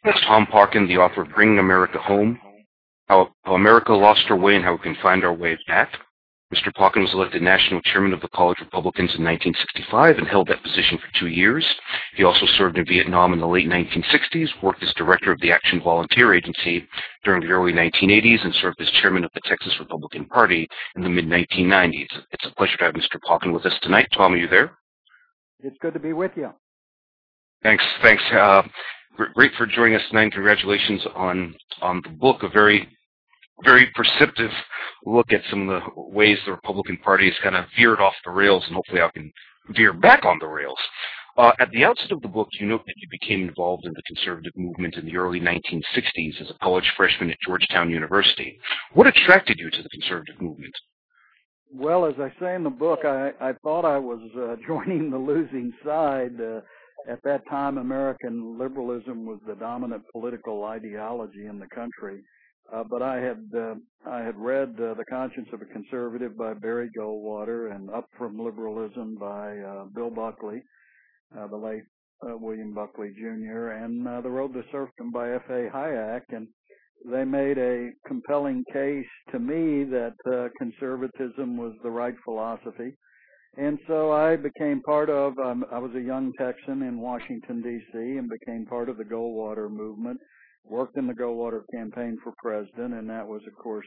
It's Tom Parkin, the author of Bringing America Home, How America Lost Her Way and How We Can Find Our Way Back. Mr. Parkin was elected national chairman of the College Republicans in 1965 and held that position for 2 years. He also served in Vietnam in the late 1960s, worked as director of the Action Volunteer Agency during the early 1980s, and served as chairman of the Texas Republican Party in the mid-1990s. It's a pleasure to have Mr. Parkin with us tonight. Tom, are you there? It's good to be with you. Thanks. Great for joining us tonight. Congratulations on the book, a very perceptive look at some of the ways the Republican Party has kind of veered off the rails, and hopefully I can veer back on the rails. At the outset of the book, you note that you became involved in the conservative movement in the early 1960s as a college freshman at Georgetown University. What attracted you to the conservative movement? Well, as I say in the book, I thought I was joining the losing side. At that time, American liberalism was the dominant political ideology in the country. But I had read The Conscience of a Conservative by Barry Goldwater and Up from Liberalism by Bill Buckley, the late William Buckley Jr., and The Road to Serfdom by F.A. Hayek. And they made a compelling case to me that conservatism was the right philosophy. And so I became part of, I was a young Texan in Washington, D.C., and became part of the Goldwater movement, worked in the Goldwater campaign for president, and that was, of course,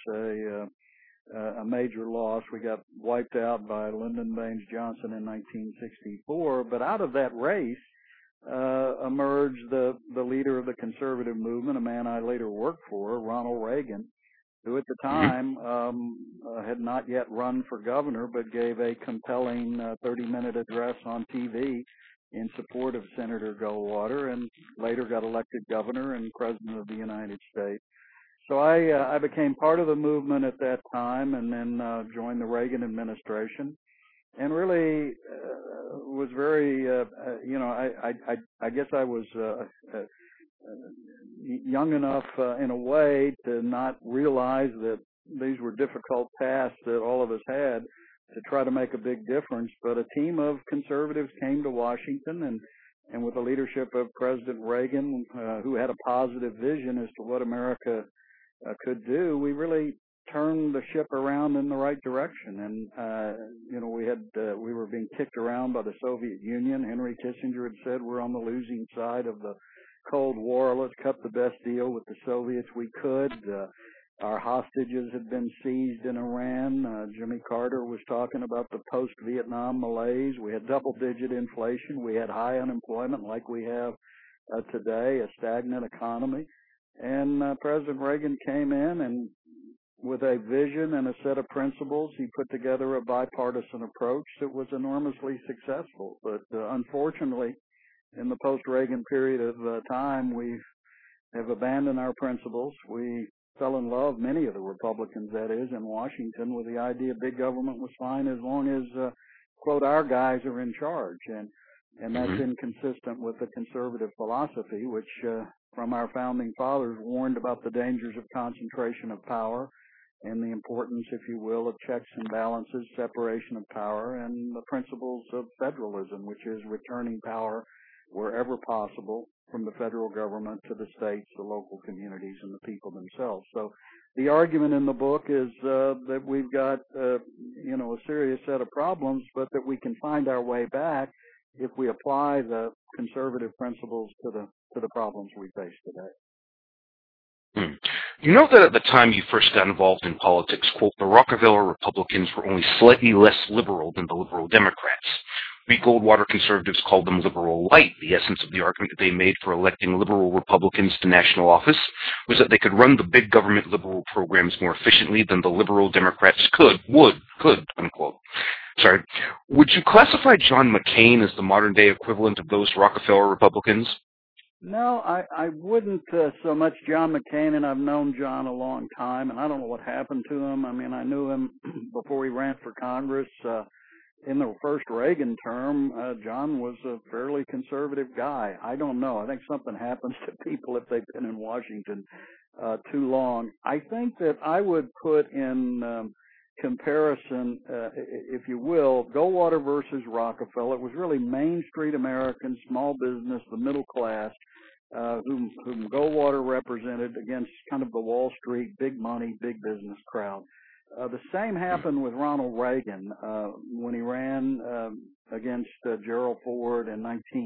a major loss. We got wiped out by Lyndon Baines Johnson in 1964, but out of that race emerged the leader of the conservative movement, a man I later worked for, Ronald Reagan, who at the time had not yet run for governor, but gave a compelling 30-minute address on TV in support of Senator Goldwater, and later got elected governor and president of the United States. So I became part of the movement at that time, and then joined the Reagan administration, and really was very, I guess I was young enough in a way to not realize that these were difficult tasks that all of us had to try to make a big difference. But a team of conservatives came to Washington, and with the leadership of President Reagan, who had a positive vision as to what America could do, we really turned the ship around in the right direction. And we were being kicked around by the Soviet Union. Henry Kissinger had said, we're on the losing side of the Cold War. Let's cut the best deal with the Soviets we could. Our hostages had been seized in Iran. Jimmy Carter was talking about the post-Vietnam malaise. We had double-digit inflation. We had high unemployment like we have today, a stagnant economy. And President Reagan came in, and with a vision and a set of principles, he put together a bipartisan approach that was enormously successful. But unfortunately, in the post-Reagan period of time, we have abandoned our principles. We fell in love, many of the Republicans, that is, in Washington, with the idea big government was fine as long as, quote, our guys are in charge. And that's inconsistent with the conservative philosophy, which from our founding fathers warned about the dangers of concentration of power and the importance, if you will, of checks and balances, separation of power, and the principles of federalism, which is returning power wherever possible from the federal government to the states, the local communities, and the people themselves. So the argument in the book is that we've got, a serious set of problems, but that we can find our way back if we apply the conservative principles to the problems we face today. You know that at the time you first got involved in politics, quote, the Rockefeller Republicans were only slightly less liberal than the liberal Democrats. We Goldwater conservatives called them liberal light. The essence of the argument that they made for electing liberal Republicans to national office was that they could run the big government liberal programs more efficiently than the liberal Democrats could, unquote. Sorry. Would you classify John McCain as the modern-day equivalent of those Rockefeller Republicans? No, I wouldn't so much John McCain, and I've known John a long time, and I don't know what happened to him. I mean, I knew him before he ran for Congress. In the first Reagan term, John was a fairly conservative guy. I don't know. I think something happens to people if they've been in Washington too long. I think that I would put in comparison, if you will, Goldwater versus Rockefeller. It was really Main Street Americans, small business, the middle class, whom Goldwater represented against kind of the Wall Street, big money, big business crowd. The same happened with Ronald Reagan when he ran against Gerald Ford in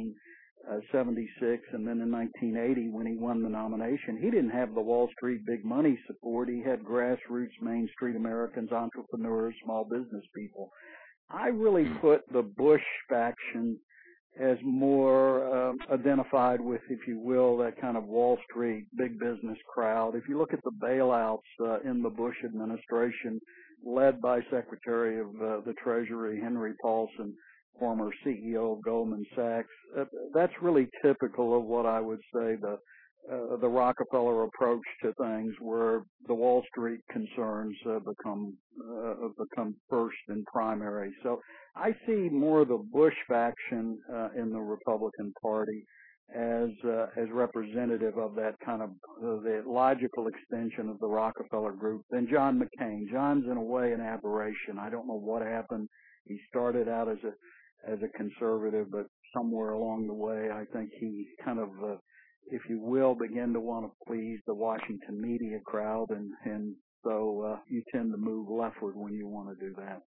1976, and then in 1980 when he won the nomination. He didn't have the Wall Street big money support. He had grassroots Main Street Americans, entrepreneurs, small business people. I really put the Bush faction as more identified with, if you will, that kind of Wall Street big business crowd. If you look at the bailouts in the Bush administration, led by Secretary of the Treasury Henry Paulson, former CEO of Goldman Sachs, that's really typical of what I would say the Rockefeller approach to things, where the Wall Street concerns become first and primary. So I see more of the Bush faction in the Republican Party as representative of that kind of the logical extension of the Rockefeller group than John McCain. John's in a way an aberration. I don't know what happened. He started out as a conservative, but somewhere along the way, I think he kind of if you will, begin to want to please the Washington media crowd, and so you tend to move leftward when you want to do that.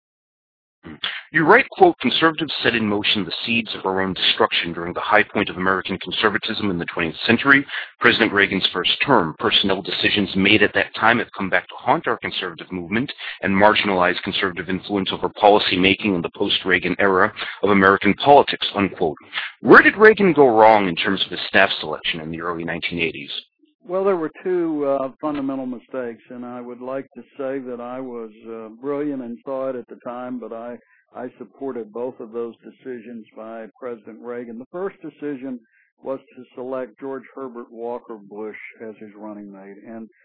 You write, quote, conservatives set in motion the seeds of our own destruction during the high point of American conservatism in the 20th century, President Reagan's first term. Personnel decisions made at that time have come back to haunt our conservative movement and marginalize conservative influence over policy making in the post-Reagan era of American politics, unquote. Where did Reagan go wrong in terms of his staff selection in the early 1980s? Well, there were two fundamental mistakes, and I would like to say that I was brilliant and saw it at the time, but I supported both of those decisions by President Reagan. The first decision was to select George Herbert Walker Bush as his running mate,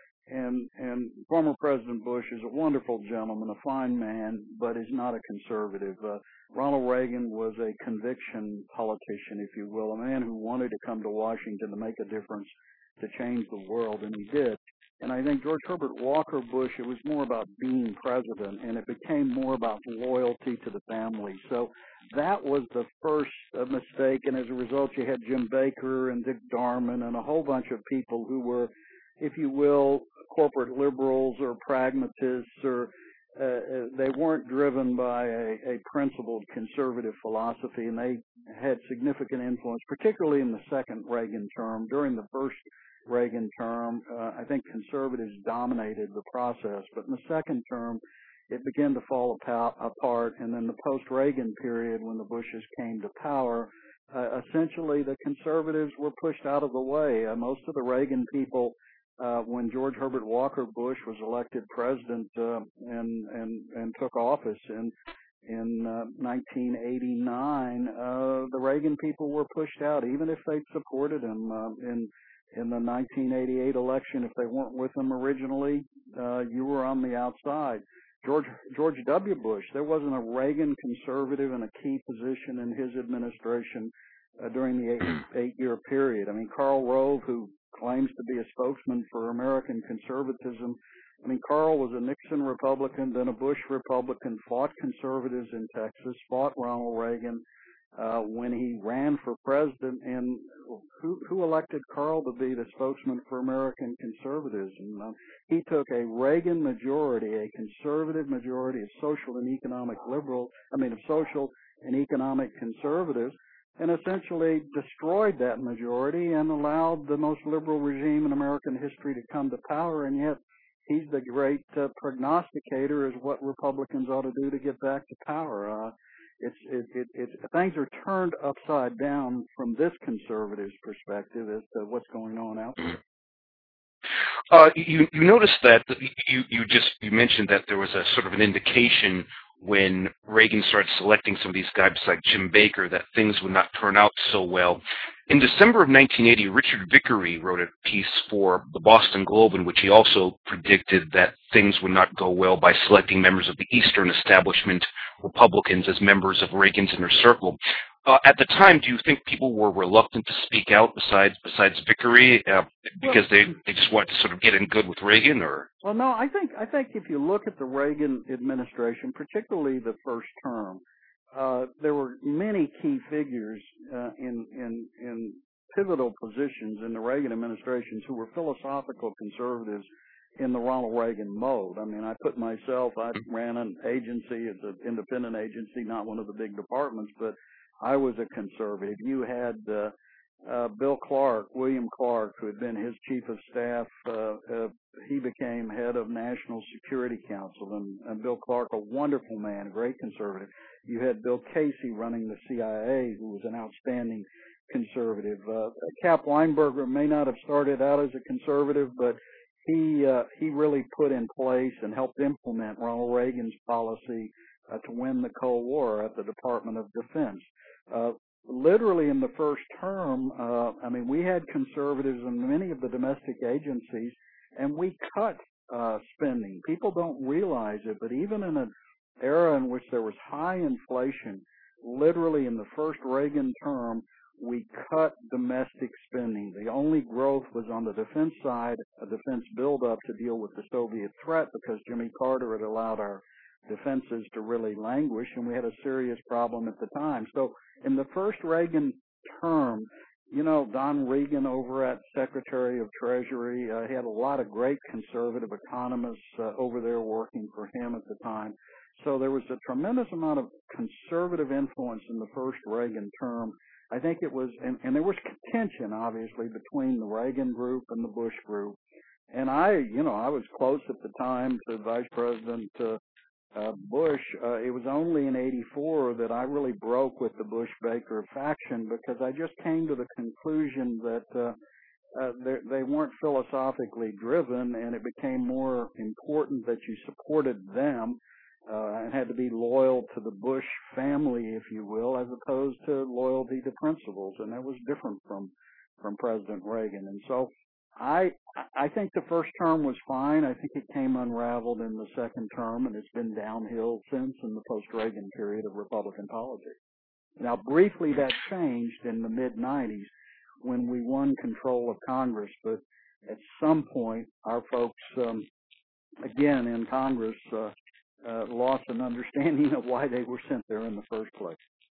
and former President Bush is a wonderful gentleman, a fine man, but is not a conservative. Ronald Reagan was a conviction politician, if you will, a man who wanted to come to Washington to make a difference, to change the world, and he did. And I think George Herbert Walker Bush, it was more about being president, and it became more about loyalty to the family. So that was the first mistake, and as a result, you had Jim Baker and Dick Darman and a whole bunch of people who were, if you will, corporate liberals or pragmatists, or they weren't driven by a principled conservative philosophy, and they had significant influence, particularly in the second Reagan term. During the first Reagan term, I think conservatives dominated the process, but in the second term, it began to fall apart, and then the post-Reagan period, when the Bushes came to power, essentially the conservatives were pushed out of the way. Most of the Reagan people, when George Herbert Walker Bush was elected president and took office in 1989, the Reagan people were pushed out, even if they supported him in the 1988 election. If they weren't with him originally, you were on the outside. George W. Bush, there wasn't a Reagan conservative in a key position in his administration during the eight-year period. I mean, Karl Rove, who claims to be a spokesman for American conservatism, I mean, Karl was a Nixon Republican, then a Bush Republican, fought conservatives in Texas, fought Ronald Reagan when he ran for president, and who elected Karl to be the spokesman for American conservatism? He took a Reagan majority, a conservative majority of social and economic liberals, of social and economic conservatives, and essentially destroyed that majority and allowed the most liberal regime in American history to come to power, and yet he's the great prognosticator as what Republicans ought to do to get back to power. Things are turned upside down from this conservative's perspective as to what's going on out there. You noticed that you mentioned that there was a sort of an indication when Reagan started selecting some of these guys like Jim Baker that things would not turn out so well. In December of 1980, Richard Vickery wrote a piece for the Boston Globe in which he also predicted that things would not go well by selecting members of the Eastern establishment Republicans as members of Reagan's inner circle. At the time, do you think people were reluctant to speak out besides Vickery because they just wanted to sort of get in good with Reagan, or? Well, no, I think if you look at the Reagan administration, particularly the first term, there were many key figures in pivotal positions in the Reagan administrations who were philosophical conservatives in the Ronald Reagan mode. I mean, I ran an agency, it's an independent agency, not one of the big departments, but I was a conservative. You had William Clark, who had been his chief of staff. He became head of National Security Council, and Bill Clark, a wonderful man, a great conservative. You had Bill Casey running the CIA, who was an outstanding conservative. Cap Weinberger may not have started out as a conservative, but he really put in place and helped implement Ronald Reagan's policy to win the Cold War at the Department of Defense. Literally in the first term, we had conservatives in many of the domestic agencies, and we cut spending. People don't realize it, but even in an era in which there was high inflation, literally in the first Reagan term, we cut domestic spending. The only growth was on the defense side, a defense buildup to deal with the Soviet threat, because Jimmy Carter had allowed our defenses to really languish, and we had a serious problem at the time. So in the first Reagan term, Don Regan over at Secretary of Treasury, he had a lot of great conservative economists over there working for him at the time. So there was a tremendous amount of conservative influence in the first Reagan term. I think it was, and there was contention, obviously, between the Reagan group and the Bush group. And I was close at the time to Vice President Bush. It was only in '84 that I really broke with the Bush-Baker faction, because I just came to the conclusion that they weren't philosophically driven, and it became more important that you supported them and had to be loyal to the Bush family, if you will, as opposed to loyalty to principles, and that was different from President Reagan. And so I think the first term was fine. I think it came unraveled in the second term, and it's been downhill since in the post-Reagan period of Republican politics. Now, briefly, that changed in the mid-'90s when we won control of Congress, but at some point, our folks, again, in Congress, lost an understanding of why they were sent there in the first place.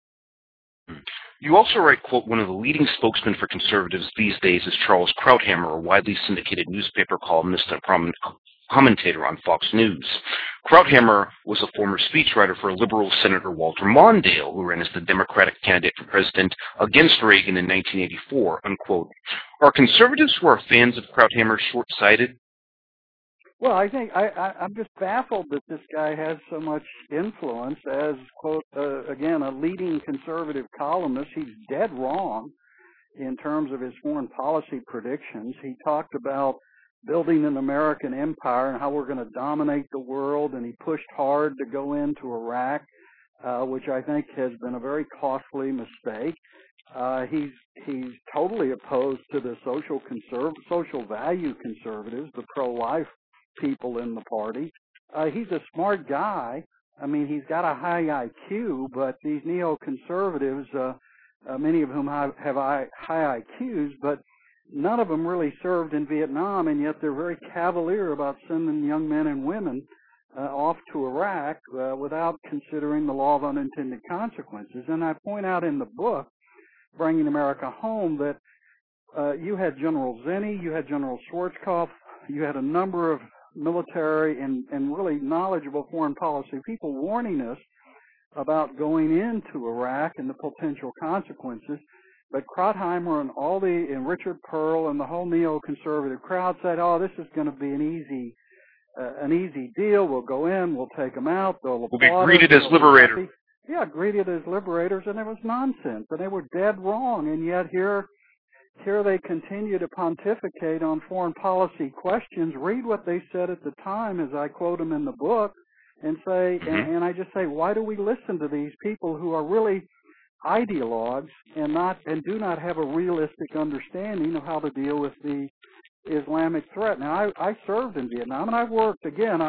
You also write, quote, one of the leading spokesmen for conservatives these days is Charles Krauthammer, a widely syndicated newspaper columnist and a prominent commentator on Fox News. Krauthammer was a former speechwriter for liberal Senator Walter Mondale, who ran as the Democratic candidate for president against Reagan in 1984, unquote. Are conservatives who are fans of Krauthammer short-sighted? Well, I think I'm just baffled that this guy has so much influence as, quote, again, a leading conservative columnist. He's dead wrong in terms of his foreign policy predictions. He talked about building an American empire and how we're going to dominate the world, and he pushed hard to go into Iraq, which I think has been a very costly mistake. He's totally opposed to the social value conservatives, the pro-life people in the party. He's a smart guy. I mean, he's got a high IQ, but these neoconservatives, many of whom have high IQs, but none of them really served in Vietnam, and yet they're very cavalier about sending young men and women off to Iraq without considering the law of unintended consequences. And I point out in the book, Bringing America Home, that you had General Zinni, you had General Schwarzkopf, you had a number of military and really knowledgeable foreign policy people warning us about going into Iraq and the potential consequences. But Krauthammer and Richard Pearl and the whole neoconservative crowd said, "Oh, this is going to be an easy deal. We'll go in, we'll take them out. We'll be greeted as liberators." Yeah, greeted as liberators, and it was nonsense, and they were dead wrong. And yet here they continue to pontificate on foreign policy questions. Read what they said at the time, as I quote them in the book, and say, and I just say, why do we listen to these people who are really ideologues and do not have a realistic understanding of how to deal with the Islamic threat? Now, I served in Vietnam, and I worked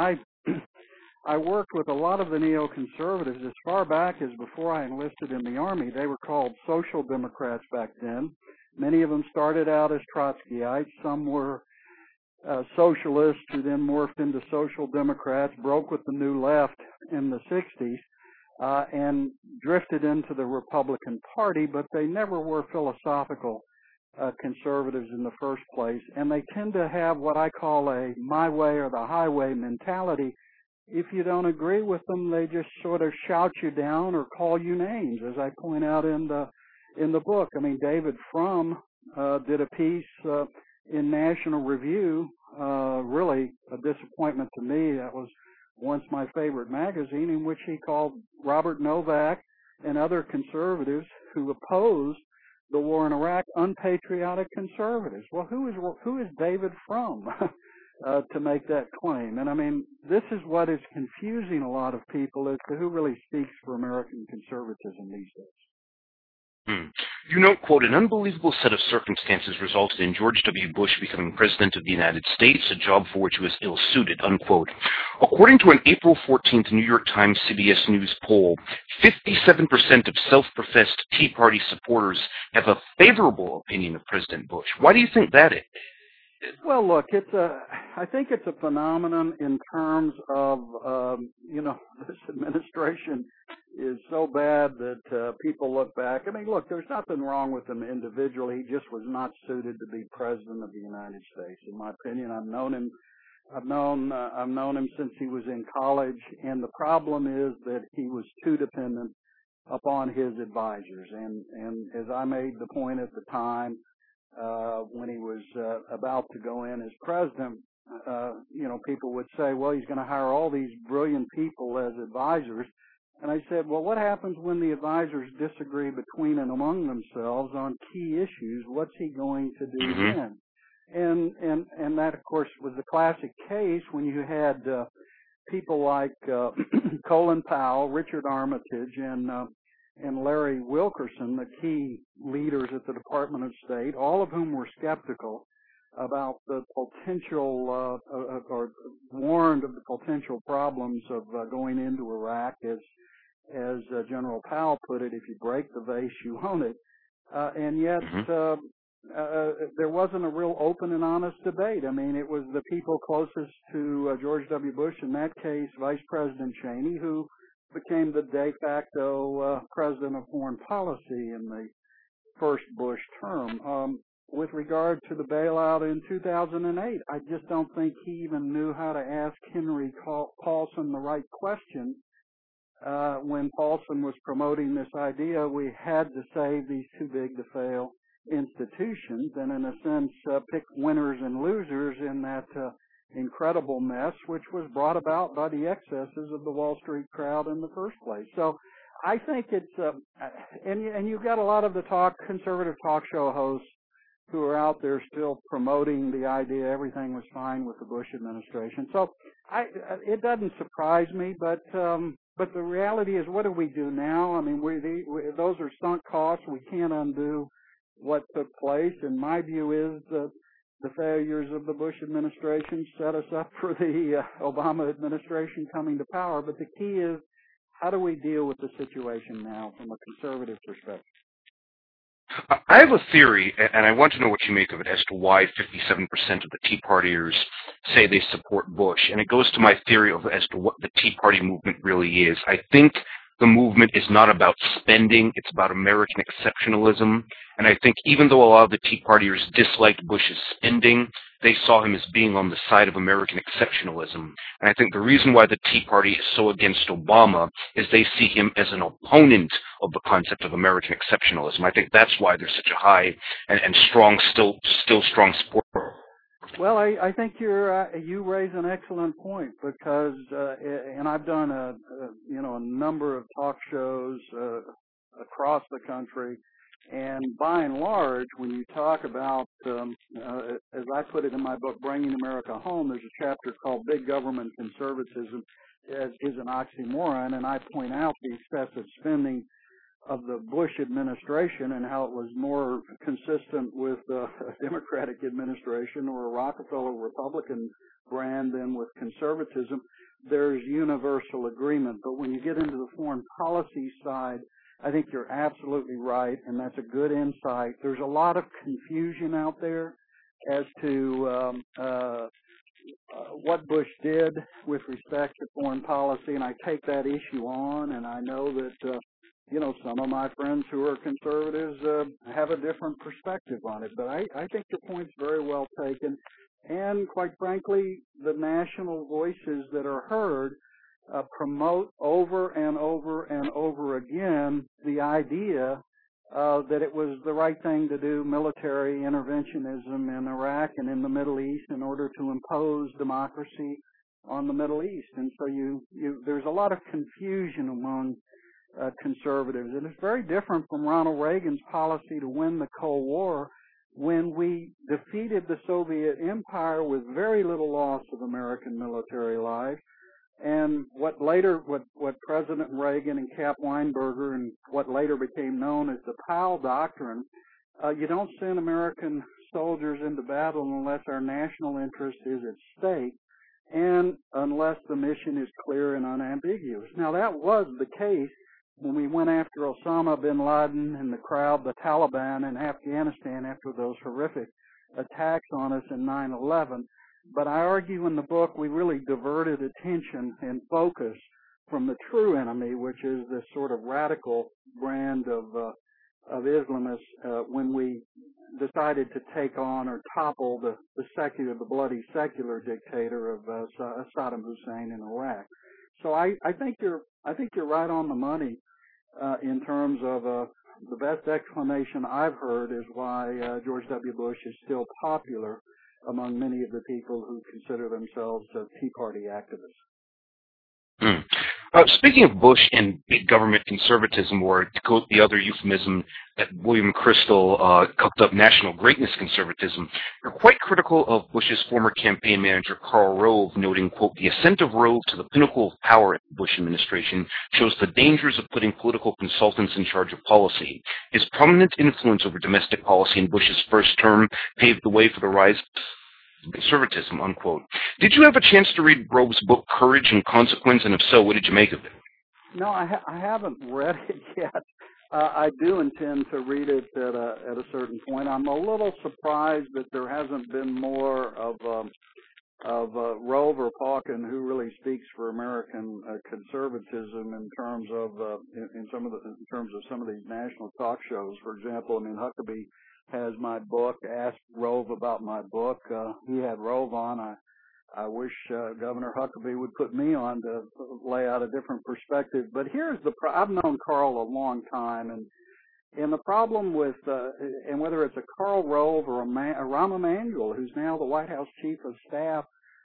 I worked with a lot of the neoconservatives as far back as before I enlisted in the Army. They were called Social Democrats back then. Many of them started out as Trotskyites. Some were socialists who then morphed into Social Democrats, broke with the New Left in the 60s, and drifted into the Republican Party, but they never were philosophical conservatives in the first place, and they tend to have what I call a my way or the highway mentality. If you don't agree with them, they just sort of shout you down or call you names, as I point out in the book. I mean, David Frum did a piece in National Review, really a disappointment to me. That was once my favorite magazine, in which he called Robert Novak and other conservatives who opposed the war in Iraq unpatriotic conservatives. Well, who is David Frum to make that claim? And I mean, this is what is confusing a lot of people as to who really speaks for American conservatism these days. You note, quote, an unbelievable set of circumstances resulted in George W. Bush becoming President of the United States, a job for which he was ill-suited, unquote. According to an April 14th New York Times CBS News poll, 57% of self-professed Tea Party supporters have a favorable opinion of President Bush. Why do you think that is? Well, look, I think it's a phenomenon in terms of, this administration is so bad that people look back. I mean, look, there's nothing wrong with him individually. He just was not suited to be president of the United States, in my opinion. I've known him since he was in college, and the problem is that he was too dependent upon his advisors. And as I made the point at the time, when he was about to go in as president, people would say, well, he's going to hire all these brilliant people as advisors. And I said, well, what happens when the advisors disagree between and among themselves on key issues? What's he going to do then? And that, of course, was the classic case when you had people like Colin Powell, Richard Armitage, and Larry Wilkerson, the key leaders at the Department of State, all of whom were skeptical about the potential or warned of the potential problems of going into Iraq, as General Powell put it, if you break the vase, you own it. And yet there wasn't a real open and honest debate. I mean, it was the people closest to George W. Bush, in that case, Vice President Cheney, who became the de facto president of foreign policy in the first Bush term. With regard to the bailout in 2008, I just don't think he even knew how to ask Henry Paulson the right question. When Paulson was promoting this idea, we had to save these too-big-to-fail institutions and, in a sense, pick winners and losers in that incredible mess, which was brought about by the excesses of the Wall Street crowd in the first place. So I think it's, and you've got a lot of the conservative talk show hosts who are out there still promoting the idea everything was fine with the Bush administration. So it doesn't surprise me, but the reality is, what do we do now? I mean, those are sunk costs. We can't undo what took place. And my view is that the failures of the Bush administration set us up for the Obama administration coming to power. But the key is, how do we deal with the situation now from a conservative perspective? I have a theory, and I want to know what you make of it, as to why 57% of the Tea Partiers say they support Bush. And it goes to my theory as to what the Tea Party movement really is. I think the movement is not about spending, it's about American exceptionalism. And I think even though a lot of the Tea Partiers disliked Bush's spending, they saw him as being on the side of American exceptionalism. And I think the reason why the Tea Party is so against Obama is they see him as an opponent of the concept of American exceptionalism. I think that's why there's such a high and strong, still strong support. Well, I think you raise an excellent point, because and I've done a number of talk shows across the country, and by and large, when you talk about, as I put it in my book, Bringing America Home, there's a chapter called Big Government Conservatism is an Oxymoron, and I point out the excessive spending of the Bush administration and how it was more consistent with a Democratic administration or a Rockefeller Republican brand than with conservatism. There's universal agreement. But when you get into the foreign policy side, I think you're absolutely right, and that's a good insight. There's a lot of confusion out there as to what Bush did with respect to foreign policy, and I take that issue on, and I know that some of my friends who are conservatives have a different perspective on it. But I think your point's very well taken. And quite frankly, the national voices that are heard promote over and over and over again the idea that it was the right thing to do military interventionism in Iraq and in the Middle East in order to impose democracy on the Middle East. And so there's a lot of confusion among conservatives. And it's very different from Ronald Reagan's policy to win the Cold War, when we defeated the Soviet Empire with very little loss of American military life. And what President Reagan and Cap Weinberger and what later became known as the Powell Doctrine, you don't send American soldiers into battle unless our national interest is at stake and unless the mission is clear and unambiguous. Now, that was the case when we went after Osama bin Laden and the crowd, the Taliban in Afghanistan after those horrific attacks on us in 9/11. But I argue in the book we really diverted attention and focus from the true enemy, which is this sort of radical brand of Islamists, when we decided to take on or topple the bloody secular dictator of Saddam Hussein in Iraq. So I think you're right on the money in terms of the best explanation I've heard is why George W. Bush is still popular among many of the people who consider themselves Tea Party activists. Speaking of Bush and big government conservatism, or to quote the other euphemism that William Crystal cooked up, national greatness conservatism, you're quite critical of Bush's former campaign manager Karl Rove, noting, quote, the ascent of Rove to the pinnacle of power in the Bush administration shows the dangers of putting political consultants in charge of policy. His prominent influence over domestic policy in Bush's first term paved the way for the rise of conservatism, unquote. Did you have a chance to read Rove's book, Courage and Consequence, and if so, what did you make of it? No, I haven't read it yet. I do intend to read it at a certain point. I'm a little surprised that there hasn't been more of Rove or Pauken, who really speaks for American conservatism in terms of some of these national talk shows. For example, Huckabee has my book, asked Rove about my book. He had Rove on. I wish Governor Huckabee would put me on to lay out a different perspective. But here's I've known Karl a long time, and the problem with, and whether it's a Karl Rove or a Rahm Emanuel, who's now the White House Chief of Staff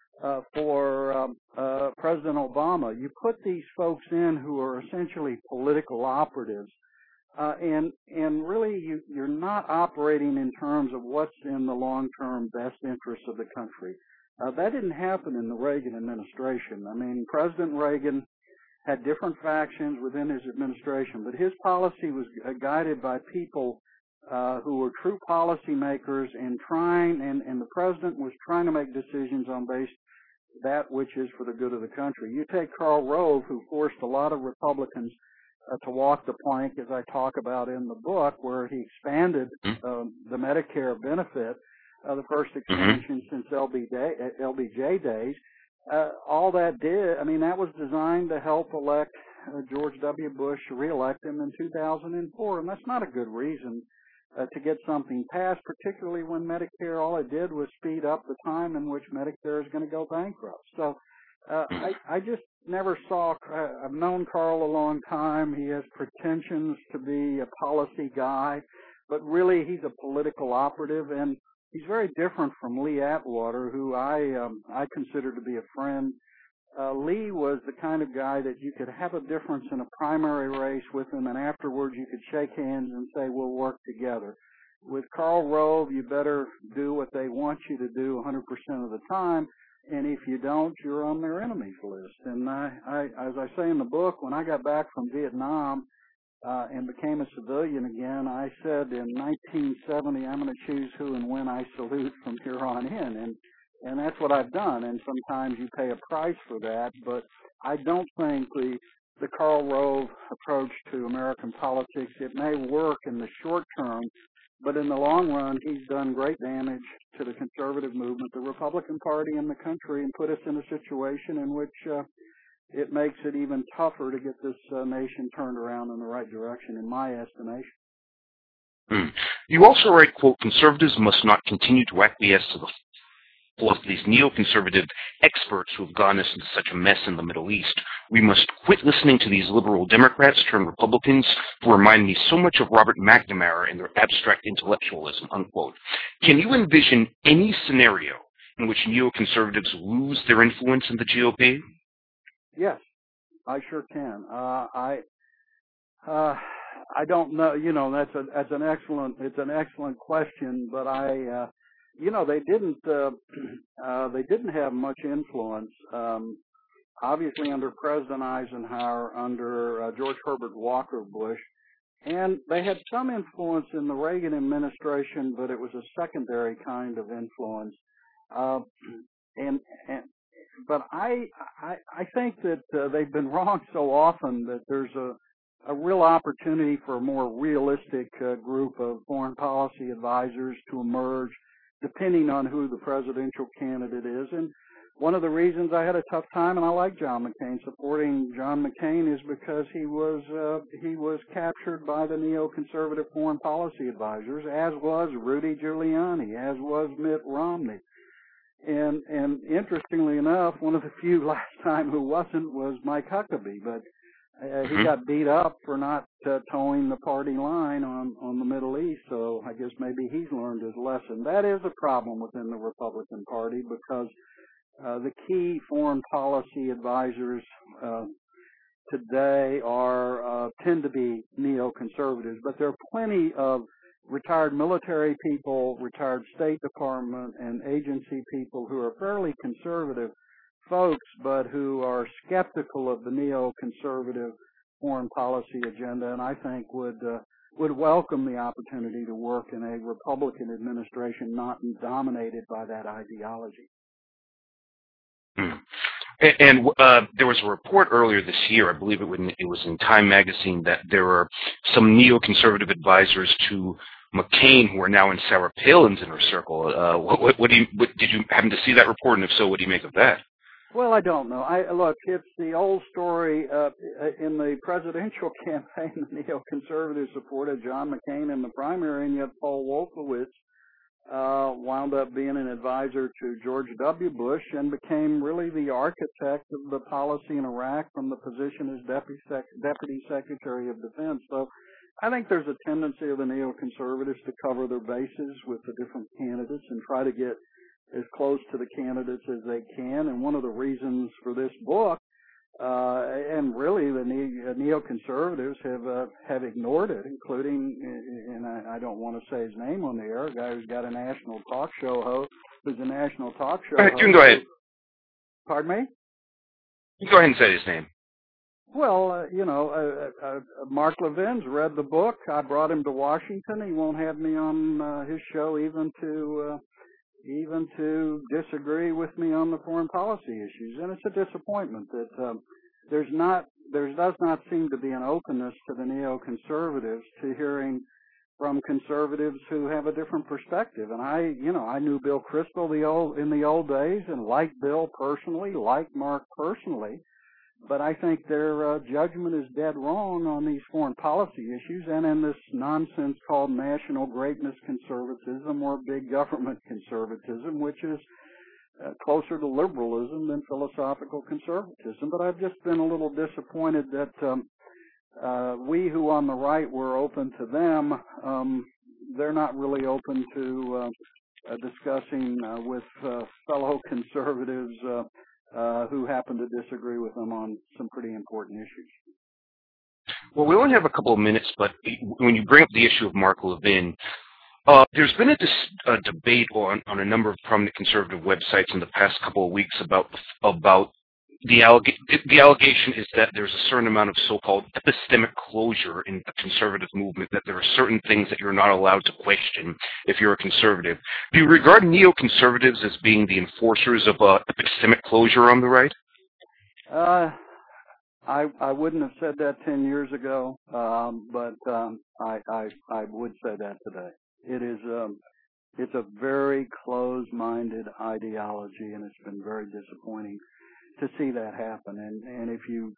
for President Obama, you put these folks in who are essentially political operatives. And really, you're not operating in terms of what's in the long-term best interests of the country. That didn't happen in the Reagan administration. President Reagan had different factions within his administration, but his policy was guided by people who were true policymakers and the president was trying to make decisions on that which is for the good of the country. You take Karl Rove, who forced a lot of Republicans to walk the plank, as I talk about in the book, where he expanded the Medicare benefit, the first expansion since LBJ days. All that did, that was designed to help elect George W. Bush, reelect him in 2004, and that's not a good reason to get something passed, particularly when Medicare, all it did was speed up the time in which Medicare is going to go bankrupt. So I just never saw, I've known Karl a long time. He has pretensions to be a policy guy, but really he's a political operative, and he's very different from Lee Atwater, who I consider to be a friend. Lee was the kind of guy that you could have a difference in a primary race with him, and afterwards you could shake hands and say, we'll work together. With Karl Rove, you better do what they want you to do 100% of the time, and if you don't, you're on their enemies list. And as I say in the book, when I got back from Vietnam and became a civilian again, I said in 1970, I'm going to choose who and when I salute from here on in. And that's what I've done. And sometimes you pay a price for that. But I don't think the Karl Rove approach to American politics, it may work in the short term, but in the long run, he's done great damage to the conservative movement, the Republican Party in the country, and put us in a situation in which it makes it even tougher to get this nation turned around in the right direction, in my estimation. You also write, quote, conservatives must not continue to acquiesce to the of these neoconservative experts who have gotten us into such a mess in the Middle East. We must quit listening to these liberal Democrats turned Republicans who remind me so much of Robert McNamara and their abstract intellectualism, unquote. Can you envision any scenario in which neoconservatives lose their influence in the GOP? Yes, I sure can. I don't know. You know, that's an excellent question, but they didn't have much influence. Obviously, under President Eisenhower, under George Herbert Walker Bush, and they had some influence in the Reagan administration, but it was a secondary kind of influence. But I think that they've been wrong so often that there's a real opportunity for a more realistic group of foreign policy advisors to emerge, depending on who the presidential candidate is. And one of the reasons I had a tough time, and I like John McCain, supporting John McCain, is because he was captured by the neoconservative foreign policy advisors, as was Rudy Giuliani, as was Mitt Romney. And interestingly enough, one of the few last time who wasn't was Mike Huckabee, but he got beat up for not towing the party line on the Middle East, so I guess maybe he's learned his lesson. That is a problem within the Republican Party because the key foreign policy advisors today tend to be neoconservatives, but there are plenty of retired military people, retired State Department and agency people who are fairly conservative folks, but who are skeptical of the neoconservative foreign policy agenda, and I think would welcome the opportunity to work in a Republican administration not dominated by that ideology. And there was a report earlier this year, I believe it was in Time magazine, that there are some neoconservative advisors to McCain who are now in Sarah Palin's inner circle. Did you happen to see that report, and if so, what do you make of that? Well, I don't know. Look, it's the old story. In the presidential campaign, the neoconservatives supported John McCain in the primary, and yet Paul Wolfowitz wound up being an advisor to George W. Bush and became really the architect of the policy in Iraq from the position as Deputy Secretary of Defense. So I think there's a tendency of the neoconservatives to cover their bases with the different candidates and try to get as close to the candidates as they can. And one of the reasons for this book, and really the neoconservatives have ignored it, including, and I don't want to say his name on the air, a guy who's got a national talk show host, host. You can go ahead. Pardon me? You can go ahead and say his name. Well, Mark Levin's read the book. I brought him to Washington. He won't have me on his show even to disagree with me on the foreign policy issues. And it's a disappointment that there does not seem to be an openness to the neoconservatives to hearing from conservatives who have a different perspective. And I knew Bill Kristol in the old days and liked Bill personally, liked Mark personally. But I think their judgment is dead wrong on these foreign policy issues and in this nonsense called national greatness conservatism or big government conservatism, which is closer to liberalism than philosophical conservatism. But I've just been a little disappointed that we who on the right were open to them, they're not really open to discussing with fellow conservatives who happen to disagree with them on some pretty important issues. Well, we only have a couple of minutes, but when you bring up the issue of Mark Levin, there's been a debate on a number of prominent conservative websites in the past couple of weeks about the allegation is that there's a certain amount of so-called epistemic closure in the conservative movement, that there are certain things that you're not allowed to question if you're a conservative. Do you regard neoconservatives as being the enforcers of epistemic closure on the right? I wouldn't have said that 10 years ago, but I would say that today. It's a very closed-minded ideology, and it's been very disappointing see that happen. And if you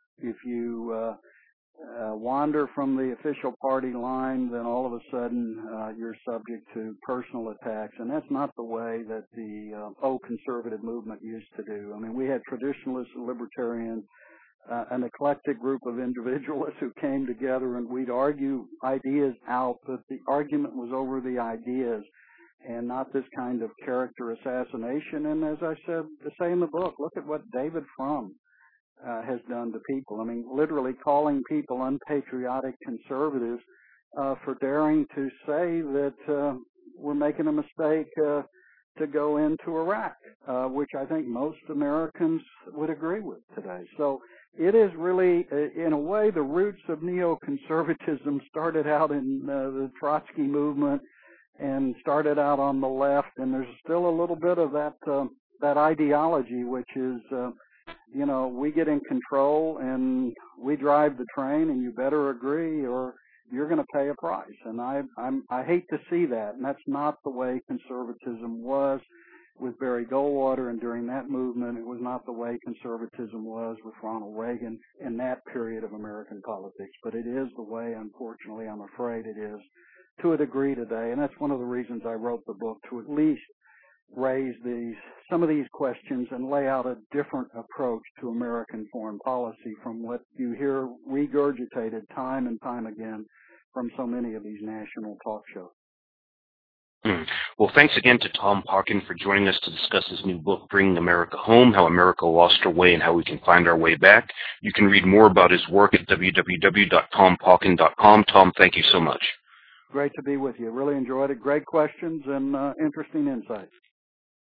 wander from the official party line, then all of a sudden you're subject to personal attacks, and that's not the way that the conservative movement used to do. I mean, we had traditionalists and libertarians, an eclectic group of individualists who came together, and we'd argue ideas out, but the argument was over the ideas and not this kind of character assassination. And as I said, to say in the book, look at what David Frum has done to people. I mean, literally calling people unpatriotic conservatives for daring to say that we're making a mistake to go into Iraq, which I think most Americans would agree with today. So it is really, in a way, the roots of neoconservatism started out in the Trotsky movement and started out on the left, and there's still a little bit of that ideology, which is we get in control and we drive the train, and you better agree or you're going to pay a price. And I hate to see that, and that's not the way conservatism was with Barry Goldwater, and during that movement, it was not the way conservatism was with Ronald Reagan in that period of American politics. But it is the way, unfortunately, I'm afraid it is to a degree today, and that's one of the reasons I wrote the book, to at least raise some of these questions and lay out a different approach to American foreign policy from what you hear regurgitated time and time again from so many of these national talk shows. Well, thanks again to Tom Pauken for joining us to discuss his new book, Bringing America Home, How America Lost Her Way and How We Can Find Our Way Back. You can read more about his work at www.tompauken.com. Tom, thank you so much. Great to be with you. Really enjoyed it. Great questions and interesting insights.